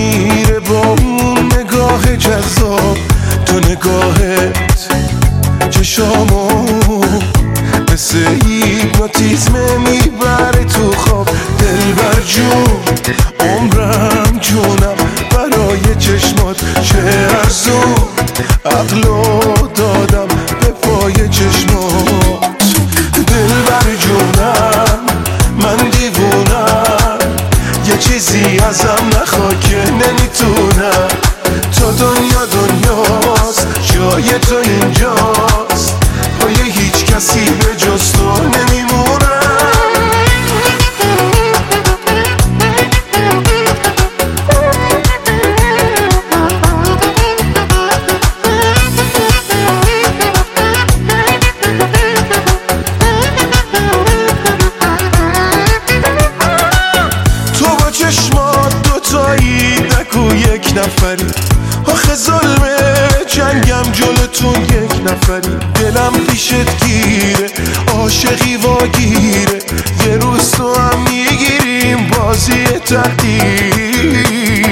میره با اون نگاه جذاب. تو نگاهت چشامو مثل هیپنوتیزم میبره تو خواب. دلبر جون عمرم جونم برای چشمات، چه ارزون عقلو دادم به پای چشمات. دلبر جونم من دیوونم، یه چیزی ازم نخوا که نمیتونم. تو دنیاست، جای تو اینجاست، پای هیچ کسی به جز تو نمیمونم. تو با چشمات دوتایی دکو یک نفری، آخه ظلمه جنگم جلوتون یک نفری. دلم پیشت گیره، عاشقی واگیره، یه روز تو هم میگیریم بازی تقدیر.